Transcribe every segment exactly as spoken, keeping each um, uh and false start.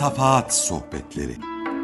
Safahat Sohbetleri.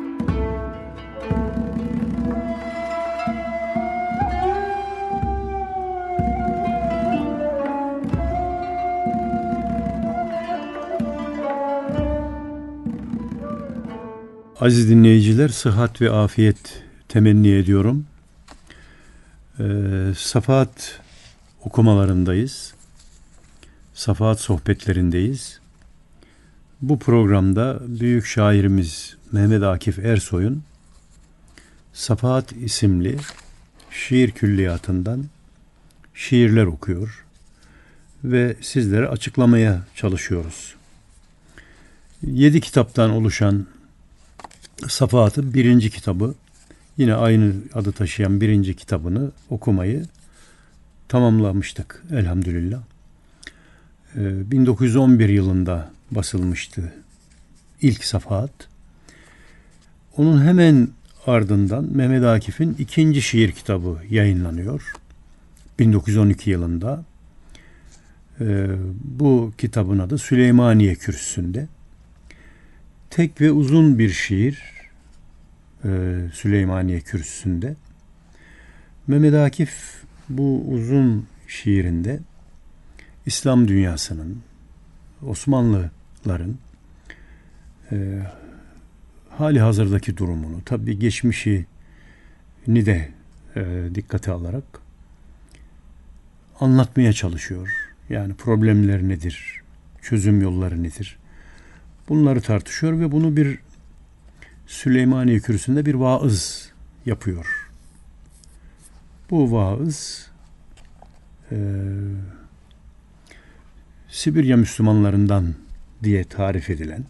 Aziz dinleyiciler, sıhhat ve afiyet temenni ediyorum. Ee, Safahat okumalarındayız. Safahat sohbetlerindeyiz. Bu programda büyük şairimiz Mehmet Akif Ersoy'un Safahat isimli şiir külliyatından şiirler okuyor ve sizlere açıklamaya çalışıyoruz. Yedi kitaptan oluşan Safahat'ın birinci kitabı, yine aynı adı taşıyan birinci kitabını okumayı tamamlamıştık elhamdülillah. Ee, bin dokuz yüz on bir yılında basılmıştı ilk Safahat. Onun hemen ardından Mehmet Akif'in ikinci şiir kitabı yayınlanıyor bin dokuz yüz on iki yılında. Ee, bu kitabın adı Süleymaniye Kürsüsü'nde. Tek ve uzun bir şiir e, Süleymaniye Kürsüsü'nde. Mehmet Akif bu uzun şiirinde İslam dünyasının, Osmanlıların e, hali hazırdaki durumunu, tabii geçmişini de e, dikkate alarak anlatmaya çalışıyor. Yani problemler nedir, çözüm yolları nedir? Bunları tartışıyor ve bunu bir Süleymaniye Kürsüsü'nde bir vaaz yapıyor. Bu vaaz e, Sibirya Müslümanlarından diye tarif edilen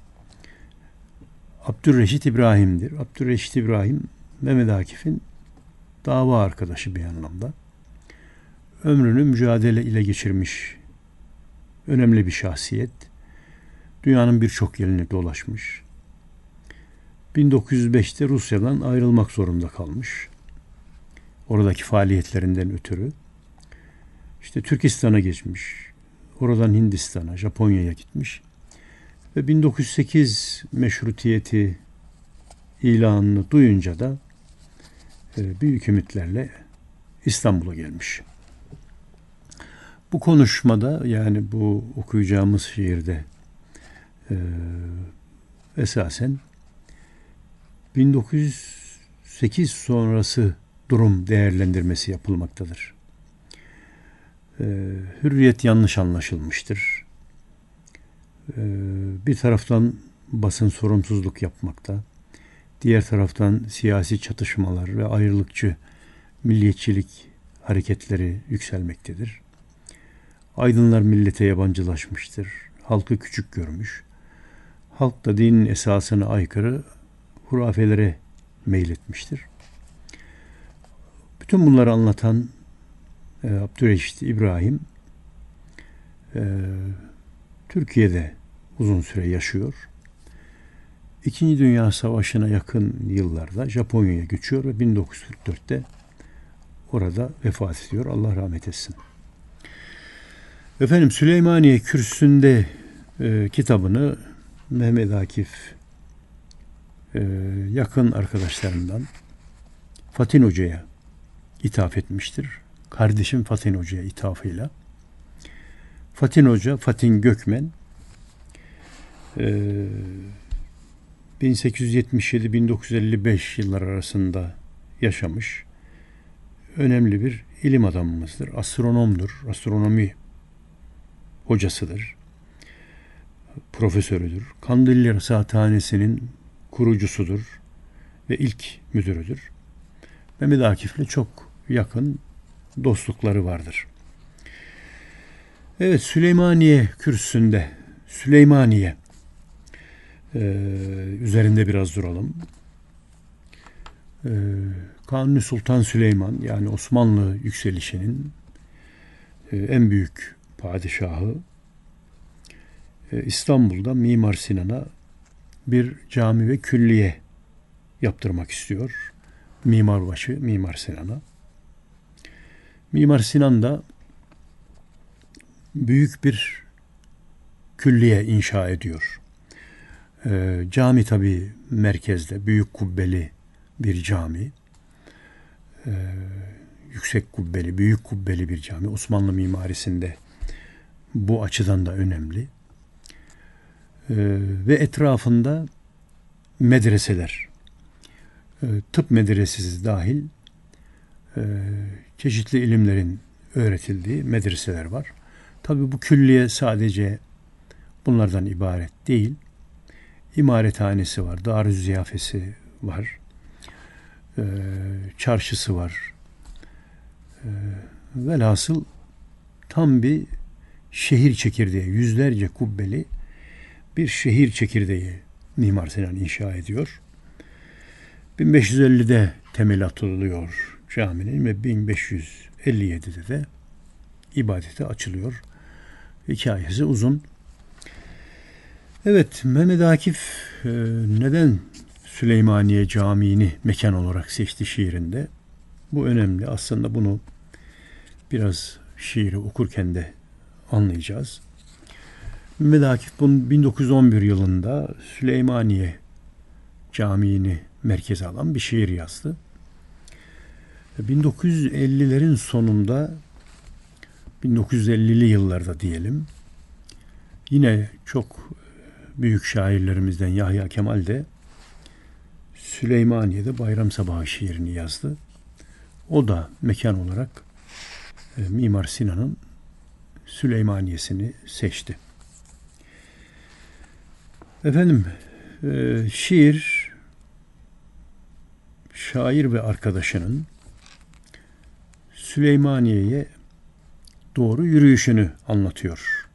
Abdülreşit İbrahim'dir. Abdülreşit İbrahim, Mehmet Akif'in dava arkadaşı bir anlamda. Ömrünü mücadele ile geçirmiş önemli bir şahsiyet. Dünyanın birçok yerini dolaşmış. bin dokuz yüz beşte Rusya'dan ayrılmak zorunda kalmış. Oradaki faaliyetlerinden ötürü. İşte Türkistan'a geçmiş. Oradan Hindistan'a, Japonya'ya gitmiş. Ve bin dokuz yüz sekiz meşrutiyeti ilanını duyunca da büyük ümitlerle İstanbul'a gelmiş. Bu konuşmada, yani bu okuyacağımız şiirde e, esasen bin dokuz yüz sekiz sonrası durum değerlendirmesi yapılmaktadır. Ee, hürriyet yanlış anlaşılmıştır. Ee, bir taraftan basın sorumsuzluk yapmakta, diğer taraftan siyasi çatışmalar ve ayrılıkçı milliyetçilik hareketleri yükselmektedir. Aydınlar millete yabancılaşmıştır, halkı küçük görmüş, halk da dinin esasına aykırı hurafelere meyletmiştir. Bütün bunları anlatan e, Abdülreşit İbrahim e, Türkiye'de uzun süre yaşıyor. İkinci Dünya Savaşı'na yakın yıllarda Japonya'ya göçüyor ve bin dokuz yüz kırk dörtte orada vefat ediyor. Allah rahmet etsin. Efendim, Süleymaniye Kürsüsü'nde e, kitabını Mehmet Akif e, yakın arkadaşlarından Fatin Hoca'ya ithaf etmiştir. Kardeşim Fatin Hoca'ya ithafıyla. Fatin Hoca, Fatin Gökmen e, bin sekiz yüz yetmiş yedi bin dokuz yüz elli beş yıllar arasında yaşamış önemli bir ilim adamımızdır. Astronomdur. Astronomi hocasıdır. Profesörüdür. Kandilli Rasathanesi'nin kurucusudur ve ilk müdürüdür. Mehmet Akif'le çok yakın dostlukları vardır. Evet, Süleymaniye Kürsüsü'nde, Süleymaniye ee, üzerinde biraz duralım. Ee, Kanuni Sultan Süleyman, yani Osmanlı yükselişinin e, en büyük padişahı, e, İstanbul'da Mimar Sinan'a bir cami ve külliye yaptırmak istiyor. Mimarbaşı Mimar Sinan'a. Mimar Sinan da büyük bir külliye inşa ediyor. E, cami tabii merkezde, büyük kubbeli bir cami. E, yüksek kubbeli, büyük kubbeli bir cami. Osmanlı mimarisinde bu açıdan da önemli. E, ve etrafında medreseler, e, tıp medresesi dahil e, çeşitli ilimlerin öğretildiği medreseler var. Tabii bu külliye sadece bunlardan ibaret değil. İmarethanesi var, dar-ı ziyafesi var, e, çarşısı var. E, velhasıl tam bir şehir çekirdeği, yüzlerce kubbeli bir şehir çekirdeği Mimar Sinan inşa ediyor. bin beş yüz ellide temeli atılıyor caminin ve bin beş yüz elli yedide de ibadete açılıyor. Hikayesi uzun. Evet, Mehmet Akif e, neden Süleymaniye Camii'ni mekan olarak seçti şiirinde? Bu önemli. Aslında bunu biraz şiiri okurken de anlayacağız. Mehmet Akif bunun bin dokuz yüz on bir yılında Süleymaniye Camii'ni merkeze alan bir şiir yazdı. bin dokuz yüz ellilerin sonunda, bin dokuz yüz ellili yıllarda diyelim, yine çok büyük şairlerimizden Yahya Kemal de Süleymaniye'de Bayram Sabahı şiirini yazdı. O da mekan olarak e, Mimar Sinan'ın Süleymaniye'sini seçti. Efendim, e, şiir şair ve arkadaşının Süleymaniye'ye doğru yürüyüşünü anlatıyor.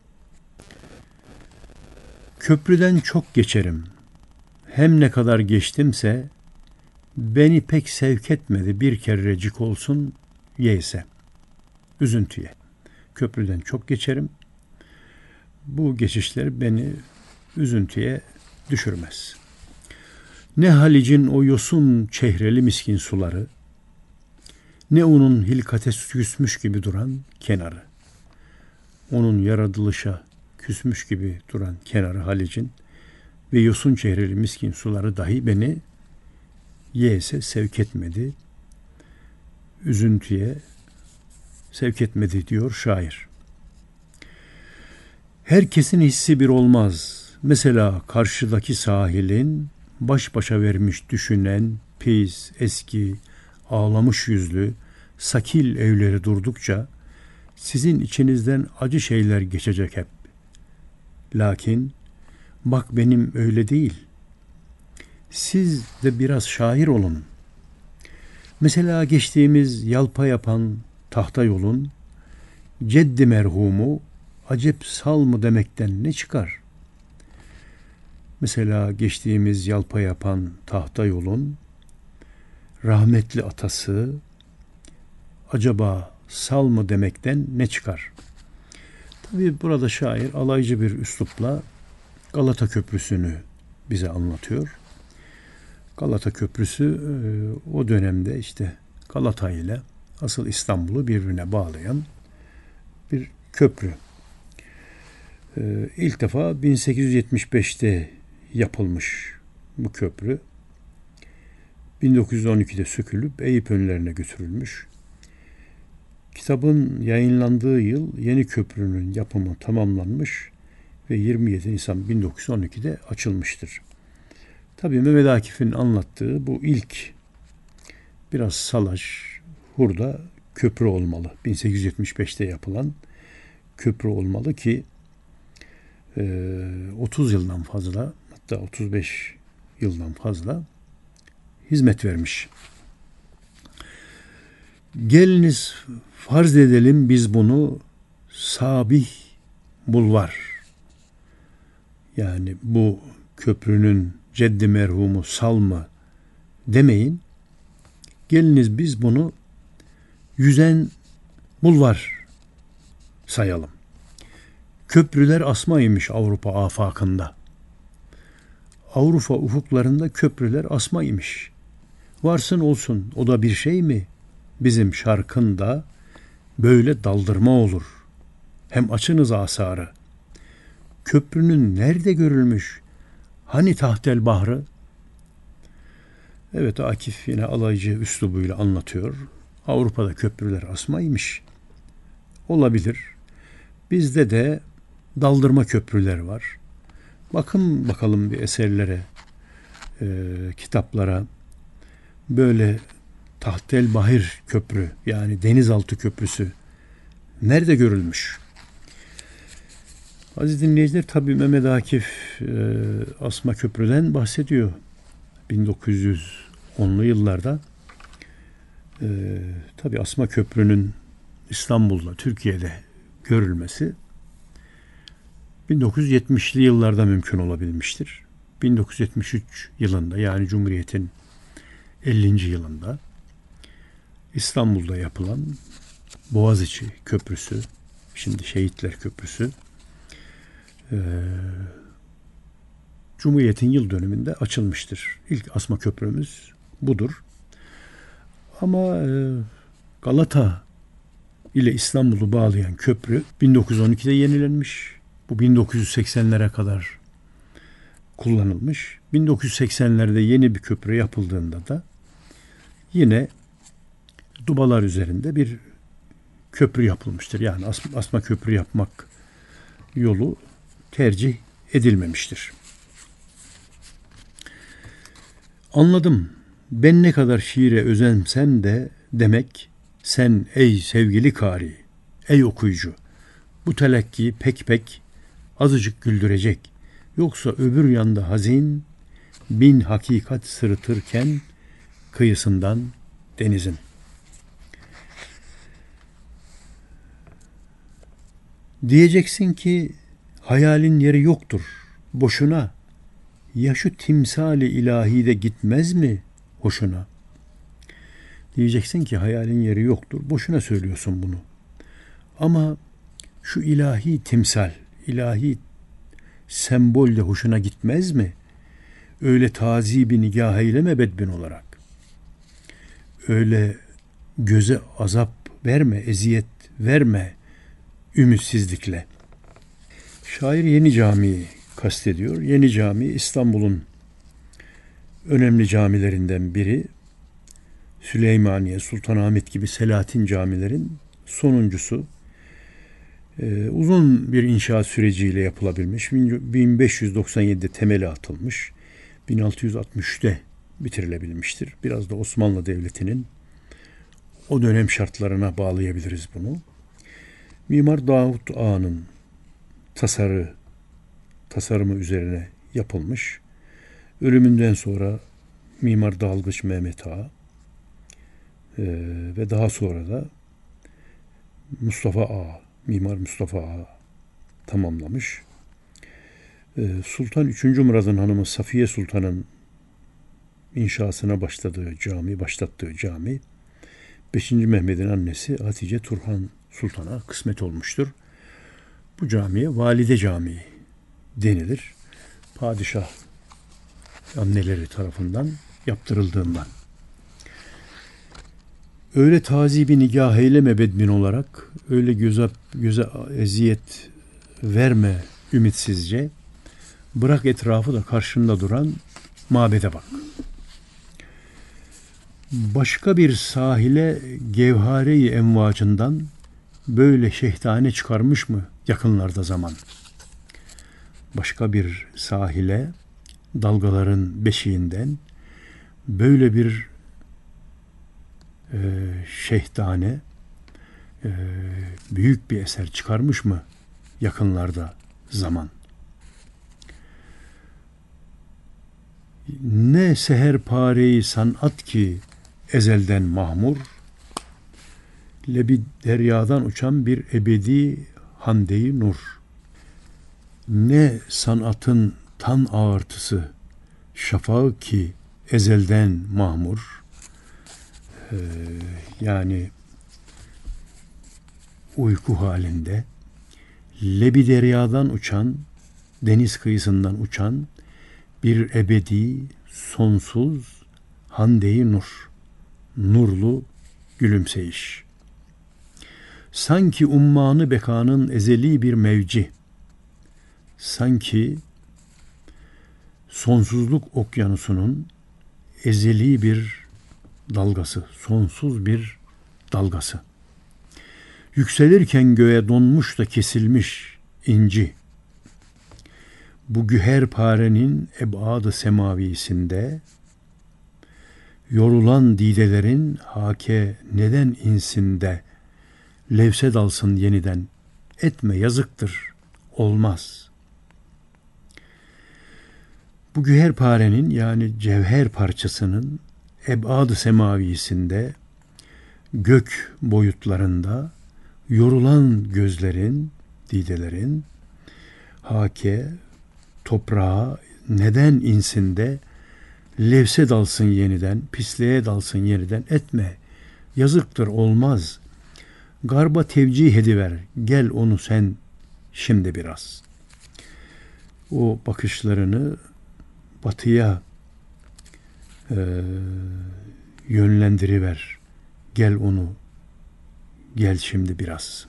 Köprüden çok geçerim. Hem ne kadar geçtimse beni pek sevk etmedi bir kerecik olsun yeyse. Üzüntüye. Köprüden çok geçerim. Bu geçişler beni üzüntüye düşürmez. Ne Halic'in o yosun çehreli miskin suları, ne onun hilkate küsmüş gibi duran kenarı. Onun yaratılışa küsmüş gibi duran kenarı Halic'in ve yosun çehreli miskin suları dahi beni yese sevk etmedi, üzüntüye sevk etmedi diyor şair. Herkesin hissi bir olmaz. Mesela karşıdaki sahilin baş başa vermiş düşünen, pis, eski, ağlamış yüzlü, sakil evleri durdukça sizin içinizden acı şeyler geçecek hep. Lakin bak benim öyle değil. Siz de biraz şair olun. Mesela geçtiğimiz yalpa yapan tahta yolun ceddi merhumu acep sal mı demekten ne çıkar? Mesela geçtiğimiz yalpa yapan tahta yolun rahmetli atası acaba sal mı demekten ne çıkar? Tabii burada şair alaycı bir üslupla Galata Köprüsü'nü bize anlatıyor. Galata Köprüsü o dönemde işte Galata ile asıl İstanbul'u birbirine bağlayan bir köprü. İlk defa bin sekiz yüz yetmiş beşte yapılmış bu köprü. bin dokuz yüz on ikide sökülüp Eyüp önlerine götürülmüş. Kitabın yayınlandığı yıl yeni köprünün yapımı tamamlanmış ve yirmi yedi Nisan bin dokuz yüz on ikide açılmıştır. Tabii Mehmet Akif'in anlattığı bu ilk biraz salaş, hurda köprü olmalı. bin sekiz yüz yetmiş beşte yapılan köprü olmalı ki otuz yıldan fazla, hatta otuz beş yıldan fazla hizmet vermiş. Geliniz farz edelim biz bunu Sabih Bulvar, yani bu köprünün ceddi merhumu Salma demeyin. Geliniz biz bunu yüzen bulvar sayalım. Köprüler asmaymış Avrupa afakında. Avrupa ufuklarında köprüler asmaymış. Varsın olsun, o da bir şey mi? Bizim şarkında böyle daldırma olur. Hem açınız asarı. Köprünün nerede görülmüş Hani tahtel bahrı? Evet, Akif yine alaycı üslubuyla anlatıyor. Avrupa'da köprüler asmaymış. Olabilir. Bizde de daldırma köprüler var. Bakın bakalım bir eserlere, e, kitaplara. Böyle tahtel bahir köprü, yani denizaltı köprüsü nerede görülmüş? Aziz dinleyiciler, tabii Mehmet Akif e, asma köprüden bahsediyor. bin dokuz yüz onlu yıllarda e, tabii asma köprünün İstanbul'da, Türkiye'de görülmesi bin dokuz yüz yetmişli yıllarda mümkün olabilmiştir. bin dokuz yüz yetmiş üç yılında, yani Cumhuriyet'in ellinci yılında İstanbul'da yapılan Boğaziçi Köprüsü, şimdi Şehitler Köprüsü, e, Cumhuriyet'in yıl dönümünde açılmıştır. İlk asma köprümüz budur. Ama e, Galata ile İstanbul'u bağlayan köprü bin dokuz yüz on ikide yenilenmiş. Bu bin dokuz yüz seksenlere kadar kullanılmış. bin dokuz yüz seksenlerde yeni bir köprü yapıldığında da yine dubalar üzerinde bir köprü yapılmıştır. Yani asma, asma köprü yapmak yolu tercih edilmemiştir. Anladım. Ben ne kadar şiire özensem de demek sen ey sevgili kari, ey okuyucu, bu telakki pek pek azıcık güldürecek. Yoksa öbür yanda hazin bin hakikat sırıtırken kıyısından denizin. Diyeceksin ki hayalin yeri yoktur, boşuna. Ya şu timsali ilahide gitmez mi hoşuna? Diyeceksin ki hayalin yeri yoktur, boşuna söylüyorsun bunu. Ama şu ilahi timsal, ilahi sembol de hoşuna gitmez mi? Öyle tazibi nigah eyleme bedbin olarak. Öyle göze azap verme, eziyet verme ümitsizlikle. Şair Yeni Camii'yi kastediyor. Yeni Cami İstanbul'un önemli camilerinden biri. Süleymaniye, Sultanahmet gibi Selahattin camilerin sonuncusu. Ee, uzun bir inşaat süreciyle yapılabilmiş. bin beş yüz doksan yedide temeli atılmış. bin altı yüz altmış üçte bitirilebilmiştir. Biraz da Osmanlı Devleti'nin o dönem şartlarına bağlayabiliriz bunu. Mimar Davut Ağa'nın tasarı, tasarımı üzerine yapılmış. Ölümünden sonra Mimar Dalgıç Mehmet Ağa e, ve daha sonra da Mustafa Ağa, Mimar Mustafa Ağa tamamlamış. E, Sultan üçüncü Murad'ın hanımı Safiye Sultan'ın inşasına başladığı cami, başlattığı cami, beşinci Mehmet'in annesi Hatice Turhan Sultan'a kısmet olmuştur. Bu camiye Valide Camii denilir. Padişah anneleri tarafından yaptırıldığından. Öyle tazibi nigah eyleme bedbin olarak, öyle göze, göze eziyet verme ümitsizce, bırak etrafı da karşında duran mabede bak. Başka bir sahile gevhare-i emvacından böyle şehtane çıkarmış mı yakınlarda zaman? Başka bir sahile dalgaların beşiğinden böyle bir e, şehtane e, büyük bir eser çıkarmış mı yakınlarda zaman? Ne seherpareyi sanat ki ezelden mahmur, lebi deryadan uçan bir ebedi hande-i nur. Ne sanatın tan ağırtısı şafağı ki ezelden mahmur, ee, yani uyku halinde lebi deryadan uçan, deniz kıyısından uçan bir ebedi, sonsuz hande-i nur, nurlu gülümseyiş. Sanki ummanı bekanın ezeli bir mevci, sanki sonsuzluk okyanusunun ezeli bir dalgası, sonsuz bir dalgası. Yükselirken göğe donmuş da kesilmiş inci. Bu güherparenin ebad-ı semavisinde yorulan didelerin hake neden insinde levse dalsın yeniden, etme yazıktır, olmaz. Bu güherparenin yani cevher parçasının ebad-ı semavisinde gök boyutlarında yorulan gözlerin, didelerin hake toprağa neden insinde levse dalsın yeniden, pisliğe dalsın yeniden, etme. Yazıktır, olmaz. Garba tevcih ediver, gel onu sen şimdi biraz. O bakışlarını batıya e, yönlendiriver. Gel onu, gel şimdi biraz.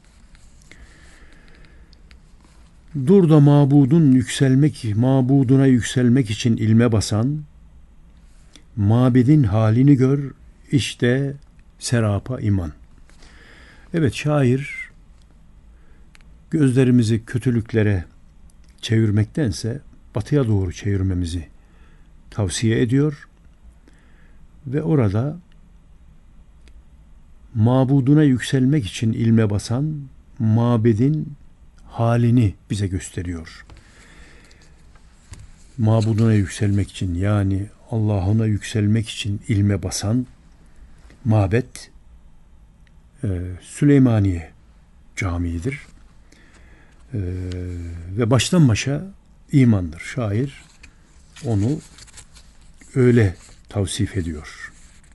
Dur da mabudun yükselmek, mabuduna yükselmek için ilme basan, mabedin halini gör, işte serapa iman. Evet, şair gözlerimizi kötülüklere çevirmektense batıya doğru çevirmemizi tavsiye ediyor ve orada mabuduna yükselmek için ilme basan mabedin halini bize gösteriyor. Mabuduna yükselmek için, yani Allah'ına yükselmek için ilme basan mabet e, Süleymaniye Camii'dir. E, ve baştan başa imandır. Şair onu öyle tavsif ediyor.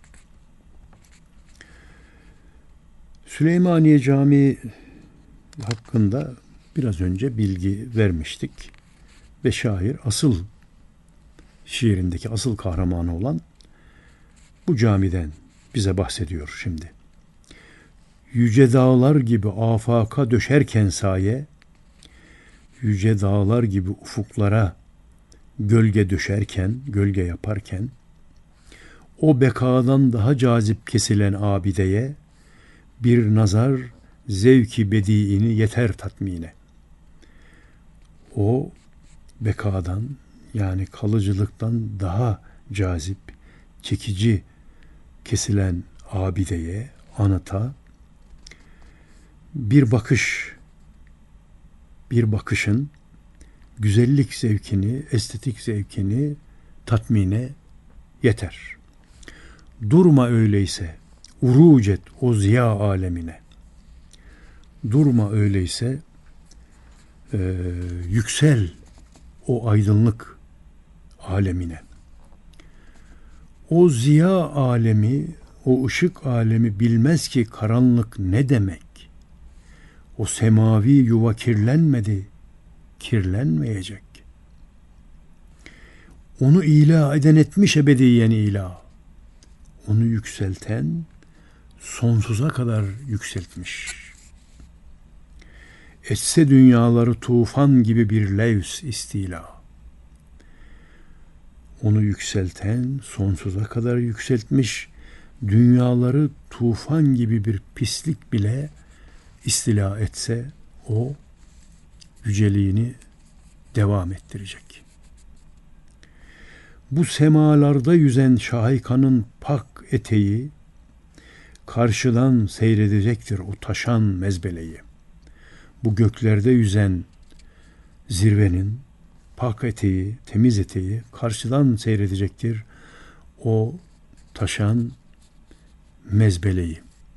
Süleymaniye Camii hakkında biraz önce bilgi vermiştik ve şair asıl şiirindeki asıl kahramanı olan bu camiden bize bahsediyor şimdi. Yüce dağlar gibi afaka döşerken saye, yüce dağlar gibi ufuklara gölge döşerken, gölge yaparken, o bekadan daha cazip kesilen abideye bir nazar zevki bediini yeter tatmine. O bekadan, yani kalıcılıktan daha cazip, çekici kesilen abideye, anıta bir bakış, bir bakışın güzellik zevkini, estetik zevkini tatmine yeter. Durma öyleyse, urucet o ziya alemine. Durma öyleyse, e, yüksel o aydınlık alemine. O ziya alemi, o ışık alemi bilmez ki karanlık ne demek. O semavi yuva kirlenmedi, kirlenmeyecek. Onu ilah eden etmiş ebediyen ilah. Onu yükselten sonsuza kadar yükseltmiş. Etse dünyaları tufan gibi bir levs istila. Onu yükselten sonsuza kadar yükseltmiş, dünyaları tufan gibi bir pislik bile istila etse o yüceliğini devam ettirecek. Bu semalarda yüzen şahikanın pak eteği karşıdan seyredecektir o taşan mezbeleyi. Bu göklerde yüzen zirvenin pak eteği, temiz eteği karşıdan seyredecektir o taşan mezbeleyi.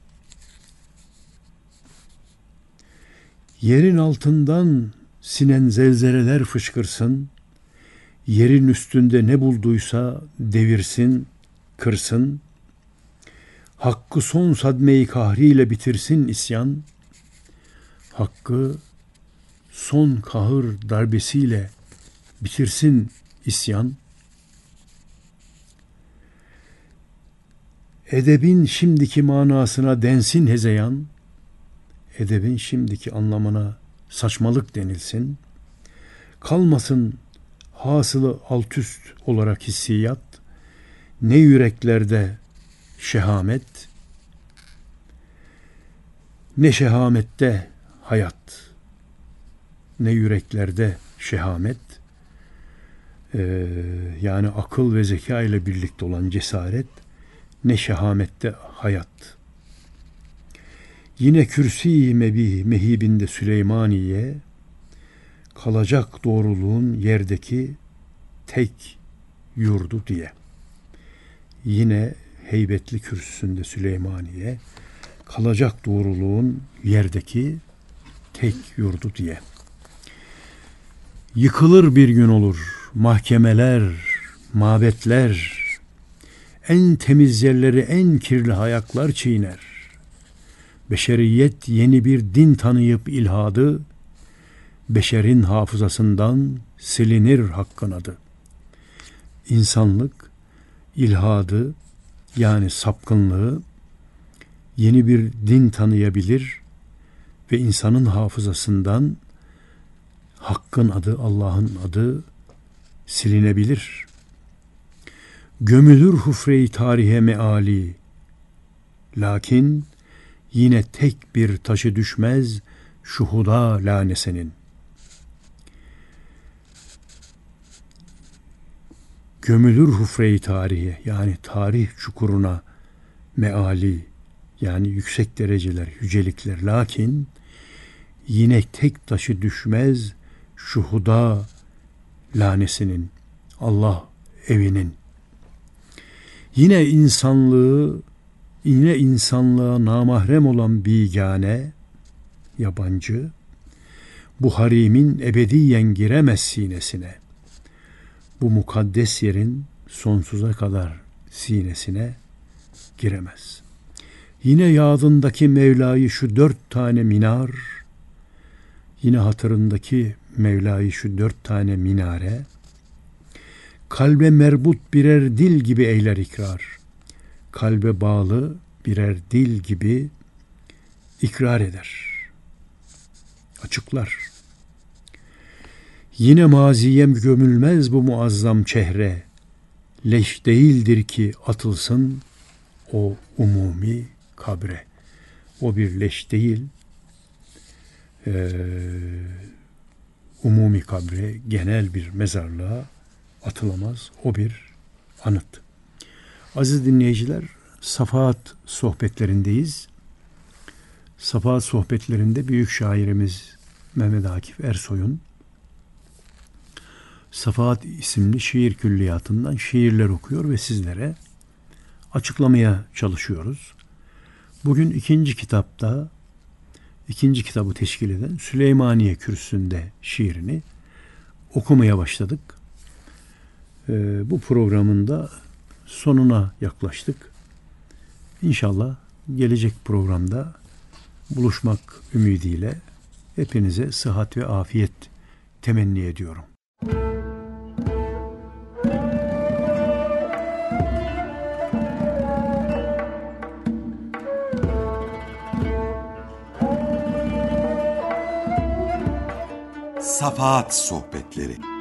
Yerin altından sinen zelzeleler fışkırsın, yerin üstünde ne bulduysa devirsin, kırsın, hakkı son sadme-i kahriyle bitirsin isyan, hakkı son kahır darbesiyle bitirsin isyan. Edebin şimdiki manasına densin hezeyan, edebin şimdiki anlamına saçmalık denilsin. Kalmasın hasılı alt üst olarak hissiyat, ne yüreklerde şehamet, ne şehamette hayat, ne yüreklerde şehamet, ee, yani akıl ve zeka ile birlikte olan cesaret, ne şehamette hayat. Yine kürsi-i mebi mehibinde Süleymaniye, kalacak doğruluğun yerdeki tek yurdu diye. Yine heybetli kürsüsünde Süleymaniye, kalacak doğruluğun yerdeki tek yurdu diye. Yıkılır bir gün olur mahkemeler, mabetler, en temiz yerleri en kirli ayaklar çiğner. Beşeriyet yeni bir din tanıyıp ilhadı, beşerin hafızasından silinir hakkın adı. İnsanlık ilhadı, yani sapkınlığı, yeni bir din tanıyabilir ve insanın hafızasından Hakk'ın adı, Allah'ın adı silinebilir. Gömülür hufre-i tarihe meali, lakin yine tek bir taşı düşmez şuhuda lanesenin. Gömülür hufre-i tarihe, yani tarih çukuruna meali, yani yüksek dereceler, yücelikler, lakin yine tek taşı düşmez şuhuda lanesinin, Allah evinin. Yine insanlığı, yine insanlığa namahrem olan bigane, yabancı, bu harimin ebediyen giremez sinesine. Bu mukaddes yerin sonsuza kadar sinesine giremez. Yine yadındaki Mevla'yı şu dört tane minar, yine hatırındaki Mevla'yı şu dört tane minare, kalbe merbut birer dil gibi eyler ikrar. Kalbe bağlı birer dil gibi ikrar eder. Açıklar. Yine maziye gömülmez bu muazzam çehre. Leş değildir ki atılsın o umumi kabre. O bir leş değil, ee, umumi kabre, genel bir mezarlığa atılamaz. O bir anıt. Aziz dinleyiciler, Safahat sohbetlerindeyiz. Safahat sohbetlerinde büyük şairimiz Mehmet Akif Ersoy'un Safahat isimli şiir külliyatından şiirler okuyor ve sizlere açıklamaya çalışıyoruz. Bugün ikinci kitapta, ikinci kitabı teşkil eden Süleymaniye Kürsüsü'nde şiirini okumaya başladık. Ee, bu programın da sonuna yaklaştık. İnşallah gelecek programda buluşmak ümidiyle hepinize sıhhat ve afiyet temenni ediyorum. Safahat Sohbetleri.